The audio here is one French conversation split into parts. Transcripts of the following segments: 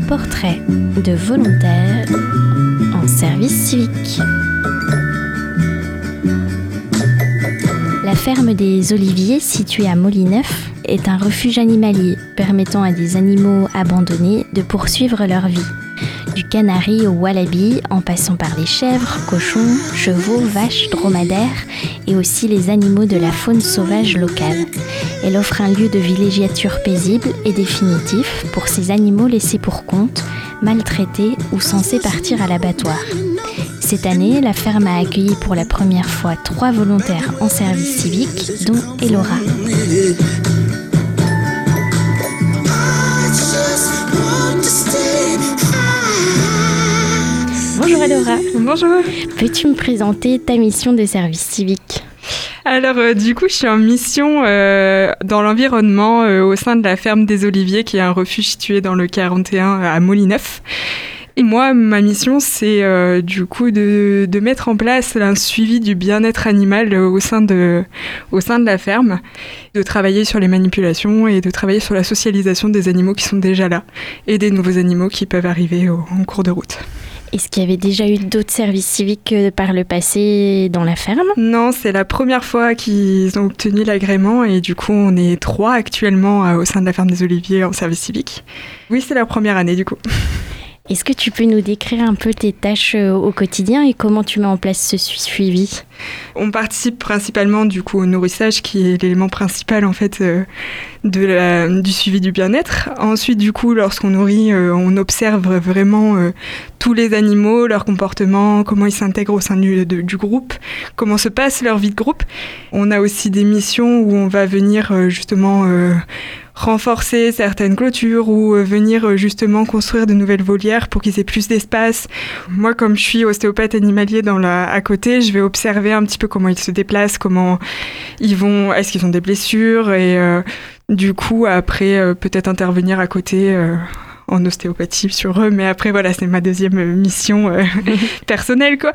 Portrait de volontaires en service civique. La ferme des Oliviers, située à Molyneuf, est un refuge animalier permettant à des animaux abandonnés de poursuivre leur vie. Du canari au wallaby, en passant par les chèvres, cochons, chevaux, vaches, dromadaires et aussi les animaux de la faune sauvage locale. Elle offre un lieu de villégiature paisible et définitif pour ces animaux laissés pour compte, maltraités ou censés partir à l'abattoir. Cette année, la ferme a accueilli pour la première fois 3 volontaires en service civique, dont Elora. Bonjour Elora. Bonjour. Peux-tu me présenter ta mission de service civique ? Alors du coup, je suis en mission dans l'environnement au sein de la ferme des Oliviers, qui est un refuge situé dans le 41 à Molyneuf. Et moi, ma mission, c'est du coup de mettre en place un suivi du bien-être animal au sein de la ferme, de travailler sur les manipulations et de travailler sur la socialisation des animaux qui sont déjà là et des nouveaux animaux qui peuvent arriver en cours de route. Est-ce qu'il y avait déjà eu d'autres services civiques par le passé dans la ferme ? Non, c'est la première fois qu'ils ont obtenu l'agrément et du coup, on est 3 actuellement au sein de la ferme des Oliviers en service civique. Oui, c'est la première année du coup. Est-ce que tu peux nous décrire un peu tes tâches au quotidien et comment tu mets en place ce suivi ? On participe principalement du coup au nourrissage, qui est l'élément principal en fait du suivi du bien-être. Ensuite du coup, lorsqu'on nourrit, on observe vraiment tous les animaux, leur comportement, comment ils s'intègrent au sein du groupe, comment se passe leur vie de groupe. On a aussi des missions où on va venir justement renforcer certaines clôtures ou venir justement construire de nouvelles volières pour qu'ils aient plus d'espace. Moi, comme je suis ostéopathe animalier à côté, je vais observer un petit peu comment ils se déplacent, comment ils vont, est-ce qu'ils ont des blessures et du coup, après, peut-être intervenir à côté en ostéopathie sur eux, mais après voilà, c'est ma deuxième mission personnelle quoi.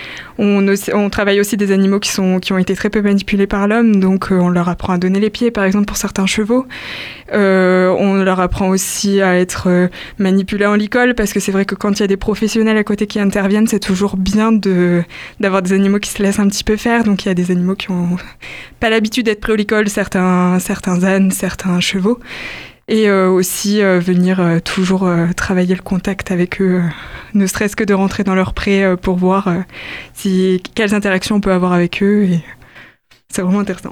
On travaille aussi des animaux qui ont été très peu manipulés par l'homme, donc on leur apprend à donner les pieds par exemple pour certains chevaux. On leur apprend aussi à être manipulés en licol, parce que c'est vrai que quand il y a des professionnels à côté qui interviennent, c'est toujours bien d'avoir des animaux qui se laissent un petit peu faire. Donc il y a des animaux qui ont pas l'habitude d'être pris au licol, certains ânes, certains chevaux. Et aussi venir toujours travailler le contact avec eux, ne serait-ce que de rentrer dans leur pré pour voir quelles interactions on peut avoir avec eux. Et c'est vraiment intéressant.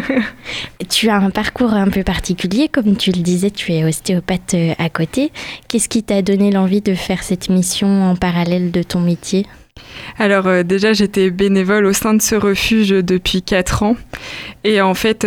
Tu as un parcours un peu particulier, comme tu le disais, tu es ostéopathe à côté. Qu'est-ce qui t'a donné l'envie de faire cette mission en parallèle de ton métier ? Alors déjà, j'étais bénévole au sein de ce refuge depuis 4 ans. Et en fait,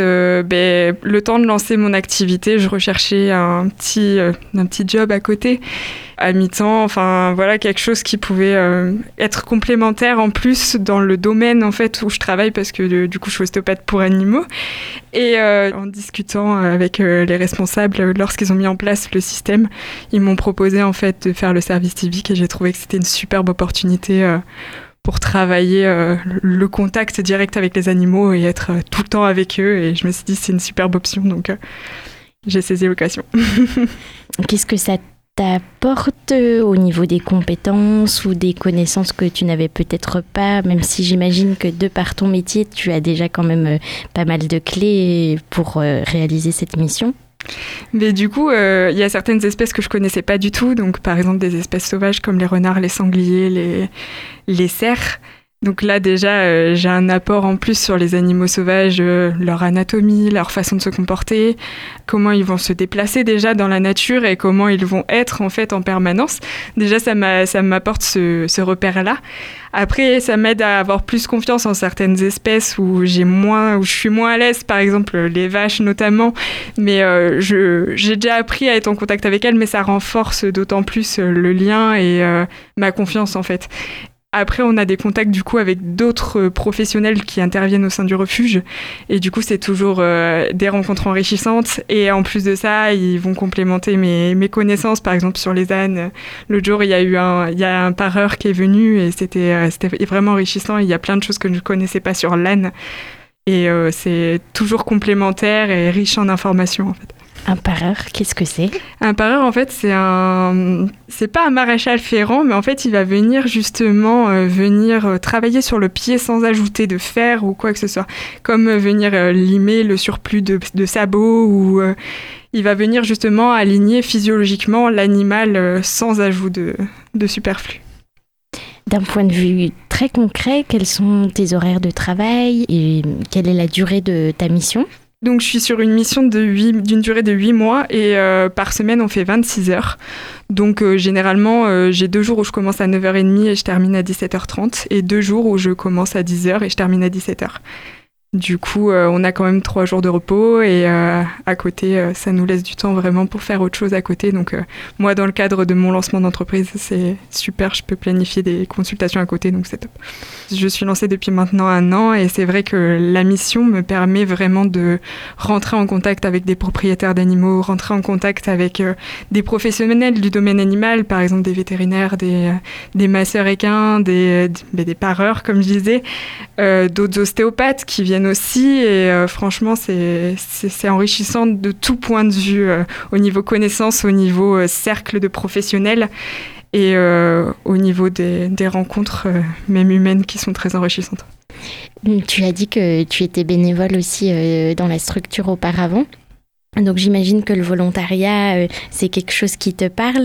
le temps de lancer mon activité, je recherchais un petit job à côté, à mi-temps. Enfin, voilà, quelque chose qui pouvait être complémentaire en plus dans le domaine en fait où je travaille, parce que du coup, je suis ostéopathe pour animaux. Et en discutant avec les responsables, lorsqu'ils ont mis en place le système, ils m'ont proposé en fait de faire le service civique et j'ai trouvé que c'était une superbe opportunité pour travailler le contact direct avec les animaux et être tout le temps avec eux. Et je me suis dit, c'est une superbe option, donc j'ai saisi l'occasion. Qu'est-ce que ça t'apporte au niveau des compétences ou des connaissances que tu n'avais peut-être pas, même si j'imagine que de par ton métier, tu as déjà quand même pas mal de clés pour réaliser cette mission ? Mais du coup, il y a certaines espèces que je connaissais pas du tout, donc par exemple des espèces sauvages comme les renards, les sangliers, les cerfs. Donc là déjà, j'ai un apport en plus sur les animaux sauvages, leur anatomie, leur façon de se comporter, comment ils vont se déplacer déjà dans la nature et comment ils vont être en fait en permanence. Déjà, ça m'apporte ce repère-là. Après, ça m'aide à avoir plus confiance en certaines espèces où je suis moins à l'aise, par exemple les vaches notamment. Mais j'ai déjà appris à être en contact avec elles, mais ça renforce d'autant plus le lien et ma confiance en fait. Après, on a des contacts du coup avec d'autres professionnels qui interviennent au sein du refuge et du coup, c'est toujours des rencontres enrichissantes et en plus de ça, ils vont complémenter mes connaissances. Par exemple, sur les ânes, l'autre jour, il y a un pareur qui est venu et c'était vraiment enrichissant. Il y a plein de choses que je ne connaissais pas sur l'âne et c'est toujours complémentaire et riche en informations en fait. Un pareur, qu'est-ce que c'est ? Un pareur, en fait, c'est pas un maréchal ferrant, mais en fait, il va venir justement travailler sur le pied sans ajouter de fer ou quoi que ce soit. Comme venir limer le surplus de sabots ou il va venir justement aligner physiologiquement l'animal sans ajout de superflu. D'un point de vue très concret, quels sont tes horaires de travail et quelle est la durée de ta mission ? Donc, je suis sur une mission d'une durée de 8 mois et par semaine, on fait 26 heures. Donc, généralement, j'ai 2 jours où je commence à 9h30 et je termine à 17h30 et 2 jours où je commence à 10h et je termine à 17h. Du coup, on a quand même 3 jours de repos et à côté, ça nous laisse du temps vraiment pour faire autre chose à côté. Donc, moi, dans le cadre de mon lancement d'entreprise, c'est super. Je peux planifier des consultations à côté, donc c'est top. Je suis lancée depuis maintenant 1 an et c'est vrai que la mission me permet vraiment de rentrer en contact avec des propriétaires d'animaux, rentrer en contact avec des professionnels du domaine animal, par exemple des vétérinaires, des masseurs équins, des pareurs, comme je disais, d'autres ostéopathes qui viennent aussi et franchement c'est enrichissant de tout point de vue au niveau connaissance, au niveau cercle de professionnels et au niveau des rencontres même humaines qui sont très enrichissantes. Tu as dit que tu étais bénévole aussi dans la structure auparavant. Donc j'imagine que le volontariat, c'est quelque chose qui te parle,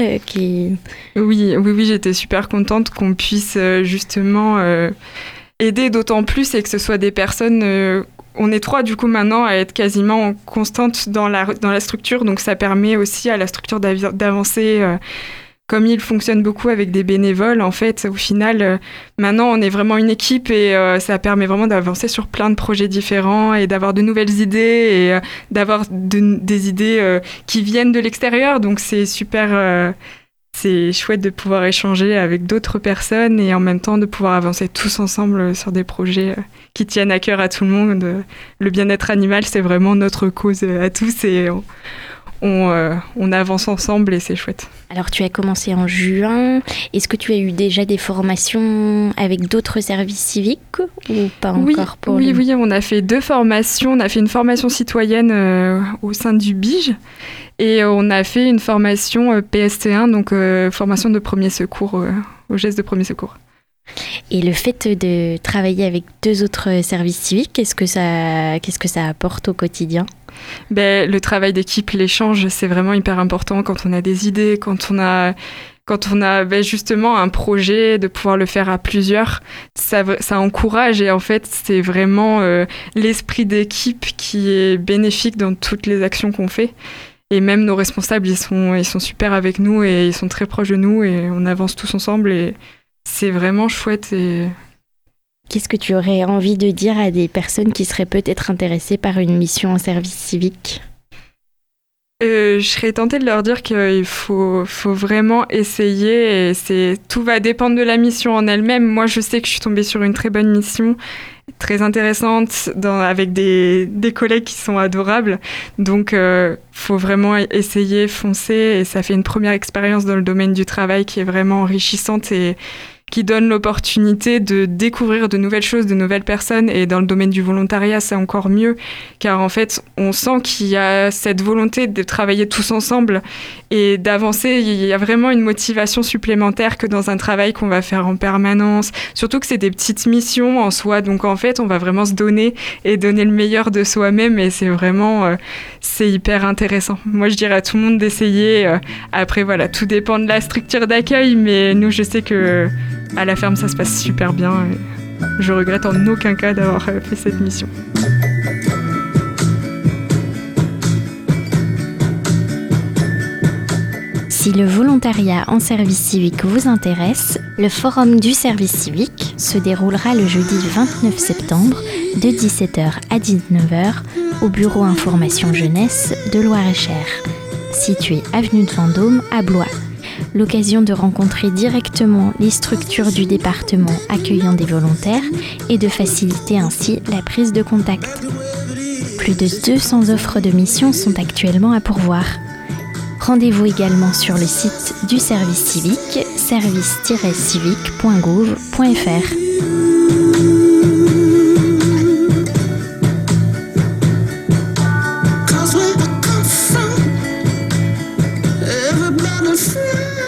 Oui, j'étais super contente qu'on puisse justement aider d'autant plus et que ce soit des personnes... on est 3 du coup maintenant à être quasiment constantes dans la structure, donc ça permet aussi à la structure d'avancer. Comme il fonctionne beaucoup avec des bénévoles, en fait, au final, maintenant on est vraiment une équipe et ça permet vraiment d'avancer sur plein de projets différents et d'avoir de nouvelles idées et d'avoir des idées qui viennent de l'extérieur, donc c'est super... C'est chouette de pouvoir échanger avec d'autres personnes et en même temps de pouvoir avancer tous ensemble sur des projets qui tiennent à cœur à tout le monde. Le bien-être animal, c'est vraiment notre cause à tous et on avance ensemble et c'est chouette. Alors tu as commencé en juin. Est-ce que tu as eu déjà des formations avec d'autres services civiques ou pas encore pour Oui, on a fait 2 formations. On a fait une formation citoyenne au sein du BIGE et on a fait une formation PST1, donc formation de premier secours, au geste de premier secours. Et le fait de travailler avec 2 autres services civiques, qu'est-ce que ça apporte au quotidien ? Le travail d'équipe, l'échange, c'est vraiment hyper important quand on a des idées, quand on a justement un projet, de pouvoir le faire à plusieurs, ça encourage et en fait c'est vraiment l'esprit d'équipe qui est bénéfique dans toutes les actions qu'on fait. Et même nos responsables, ils sont super avec nous et ils sont très proches de nous et on avance tous ensemble et c'est vraiment chouette. Qu'est-ce que tu aurais envie de dire à des personnes qui seraient peut-être intéressées par une mission en service civique ? Je serais tentée de leur dire qu'il faut vraiment essayer et tout va dépendre de la mission en elle-même. Moi, je sais que je suis tombée sur une très bonne mission, très intéressante, avec des collègues qui sont adorables. Donc, faut vraiment essayer, foncer et ça fait une première expérience dans le domaine du travail qui est vraiment enrichissante et qui donne l'opportunité de découvrir de nouvelles choses, de nouvelles personnes. Et dans le domaine du volontariat, c'est encore mieux, car en fait, on sent qu'il y a cette volonté de travailler tous ensemble et d'avancer. Il y a vraiment une motivation supplémentaire que dans un travail qu'on va faire en permanence. Surtout que c'est des petites missions en soi. Donc en fait, on va vraiment se donner et donner le meilleur de soi-même. Et c'est vraiment, c'est hyper intéressant. Moi, je dirais à tout le monde d'essayer. Après, voilà, tout dépend de la structure d'accueil. Mais nous, je sais que à la ferme, ça se passe super bien. Je regrette en aucun cas d'avoir fait cette mission. Si le volontariat en service civique vous intéresse, le forum du service civique se déroulera le jeudi 29 septembre de 17h à 19h au bureau information jeunesse de Loir-et-Cher, situé avenue de Vendôme à Blois. L'occasion de rencontrer directement les structures du département accueillant des volontaires et de faciliter ainsi la prise de contact. Plus de 200 offres de missions sont actuellement à pourvoir. Rendez-vous également sur le site du service civique, service-civique.gouv.fr. never been the same.